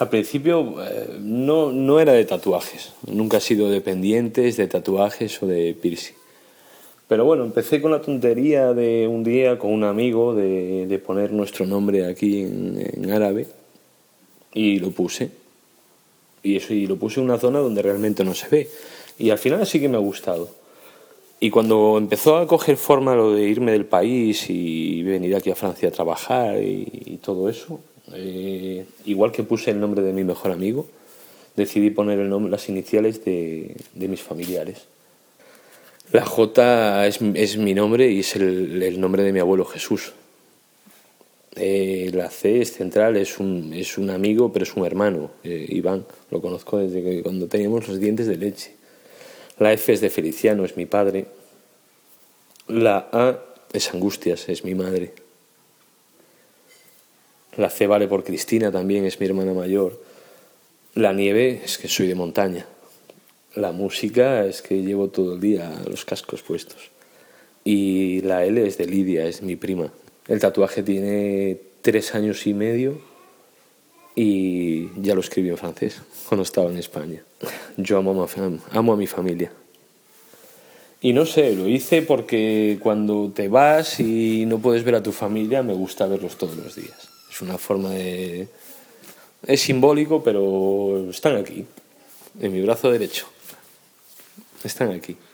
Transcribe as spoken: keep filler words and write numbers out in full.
Al principio eh, no, no era de tatuajes, nunca he sido dependientes de tatuajes o de piercing. Pero bueno, empecé con la tontería de un día con un amigo de, de poner nuestro nombre aquí en, en árabe y lo puse. Y eso, y lo puse en una zona donde realmente no se ve. Y al final sí que me ha gustado. Y cuando empezó a coger forma lo de irme del país y venir aquí a Francia a trabajar y, y todo eso, eh, igual que puse el nombre de mi mejor amigo, decidí poner el nombre, las iniciales de, de mis familiares. La J es, es mi nombre y es el, el nombre de mi abuelo Jesús. Eh, la C es central, es un, es un amigo, pero es un hermano, eh, Iván. Lo conozco desde que cuando teníamos los dientes de leche. La F es de Feliciano, es mi padre. La A es Angustias, es mi madre. La C vale por Cristina, también es mi hermana mayor. La nieve es que soy de montaña. La música es que llevo todo el día los cascos puestos. Y la L es de Lidia, es mi prima. El tatuaje tiene tres años y medio y ya lo escribí en francés cuando estaba en España. Yo amo a, mi, amo a mi familia. Y no sé, lo hice porque cuando te vas y no puedes ver a tu familia, me gusta verlos todos los días. Es una forma de... Es simbólico, pero están aquí, en mi brazo derecho. Están aquí.